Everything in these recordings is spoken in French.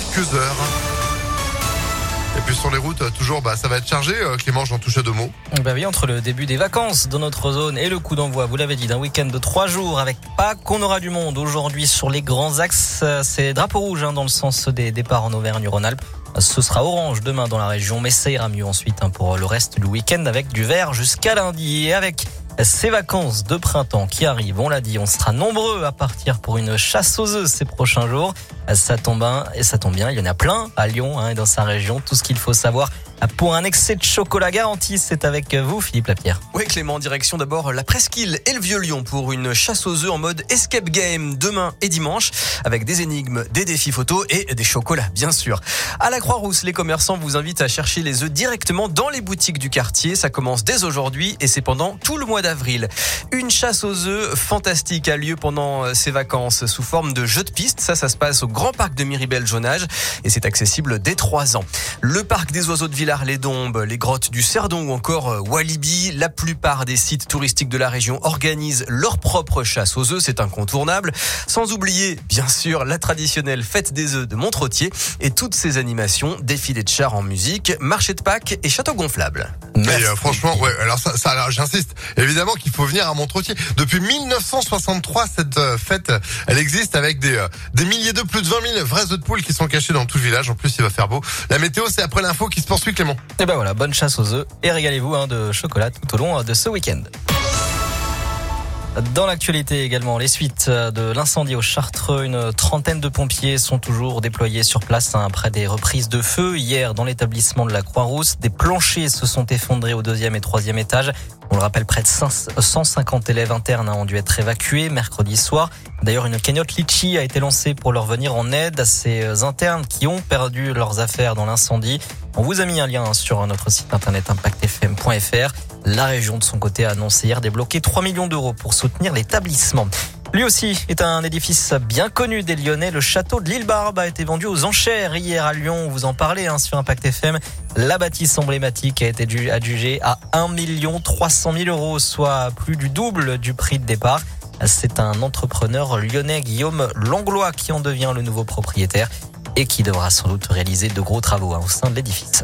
quelques heures. Et puis sur les routes, toujours, ça va être chargé. Clément, j'en touche 2 mots. Bah oui, entre le début des vacances dans notre zone et le coup d'envoi, vous l'avez dit, d'un week-end de 3 jours avec Pâques, on aura du monde aujourd'hui sur les grands axes. C'est drapeau rouge dans le sens des départs en Auvergne-Rhône-Alpes. Ce sera orange demain dans la région, mais ça ira mieux ensuite pour le reste du week-end avec du vert jusqu'à lundi. Et avec ces vacances de printemps qui arrivent, on l'a dit, on sera nombreux à partir pour une chasse aux œufs ces prochains jours. Ça tombe bien, il y en a plein à Lyon et dans sa région. Tout ce qu'il faut savoir pour un excès de chocolat garanti, c'est avec vous, Philippe Lapierre. Oui, Clément, direction d'abord la Presqu'île et le Vieux-Lyon pour une chasse aux œufs en mode escape game demain et dimanche avec des énigmes, des défis photos et des chocolats, bien sûr. À la Croix-Rousse, les commerçants vous invitent à chercher les œufs directement dans les boutiques du quartier. Ça commence dès aujourd'hui et c'est pendant tout le mois d'avril. Une chasse aux œufs fantastique a lieu pendant ces vacances sous forme de jeu de piste. Ça se passe au Grand Parc de Miribel-Jonage et c'est accessible dès 3 ans. Le parc des oiseaux de Villars-les-Dombes, les grottes du Cerdon ou encore Walibi. La plupart des sites touristiques de la région organisent leur propre chasse aux œufs, c'est incontournable. Sans oublier, bien sûr, la traditionnelle fête des œufs de Montretier et toutes ces animations, défilés de chars en musique, marché de Pâques et château gonflable. Mais franchement, ouais, alors alors j'insiste, évidemment qu'il faut venir à Montretier. Depuis 1963, cette fête, elle existe avec des milliers d'œufs, plus de 20 000 vrais œufs de poule qui sont cachés dans tout le village. En plus, il va faire beau. La météo, c'est après l'info qui se poursuit, Clément. Et voilà, bonne chasse aux œufs et régalez-vous de chocolat tout au long de ce week-end. Dans l'actualité également, les suites de l'incendie au Chartreux, une trentaine de pompiers sont toujours déployés sur place après des reprises de feu. Hier, dans l'établissement de la Croix-Rousse, des planchers se sont effondrés au 2e et 3e étage. On le rappelle, près de 150 élèves internes ont dû être évacués mercredi soir. D'ailleurs, une cagnotte Litchi a été lancée pour leur venir en aide à ces internes qui ont perdu leurs affaires dans l'incendie. On vous a mis un lien sur notre site internet impactfm.fr. La région, de son côté, a annoncé hier débloquer 3 millions d'euros pour soutenir l'établissement. Lui aussi est un édifice bien connu des Lyonnais. Le château de l'Île-Barbe a été vendu aux enchères hier à Lyon. Vous en parlez sur Impact FM. La bâtisse emblématique a été adjugée à 1 300 000 euros, soit plus du double du prix de départ. C'est un entrepreneur lyonnais, Guillaume Langlois, qui en devient le nouveau propriétaire et qui devra sans doute réaliser de gros travaux au sein de l'édifice.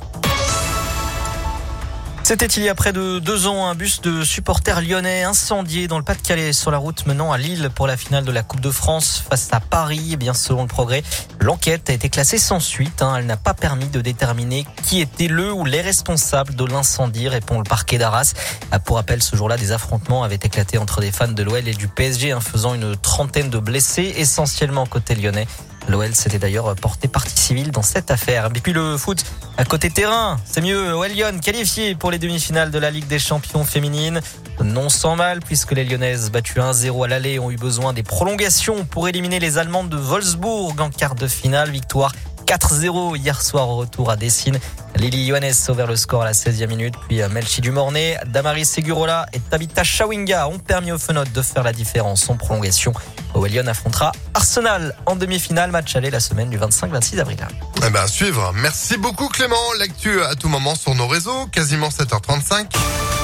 C'était il y a près de 2 ans, un bus de supporters lyonnais incendié dans le Pas-de-Calais sur la route menant à Lille pour la finale de la Coupe de France face à Paris. Et bien, selon le Progrès, l'enquête a été classée sans suite. Elle n'a pas permis de déterminer qui étaient le ou les responsables de l'incendie, répond le parquet d'Arras. Pour rappel, ce jour-là, des affrontements avaient éclaté entre des fans de l'OL et du PSG, faisant une trentaine de blessés, essentiellement côté lyonnais. L'OL s'était d'ailleurs porté partie civile dans cette affaire. Et puis le foot, à côté terrain, c'est mieux. OL Lyon qualifié pour les demi-finales de la Ligue des Champions féminines. Non sans mal, puisque les Lyonnaises battues 1-0 à l'aller ont eu besoin des prolongations pour éliminer les Allemandes de Wolfsburg en quart de finale. Victoire 4-0 hier soir au retour à Dessine. Lily Johannes a ouvert le score à la 16e minute, puis Melchi Dumornay, Damaris Segurola et Tabitha Chawinga ont permis aux Fenotes de faire la différence en prolongation. OL Lyon affrontera Arsenal en demi-finale, match aller la semaine du 25-26 avril. À suivre. Merci beaucoup Clément. L'actu à tout moment sur nos réseaux, quasiment 7h35.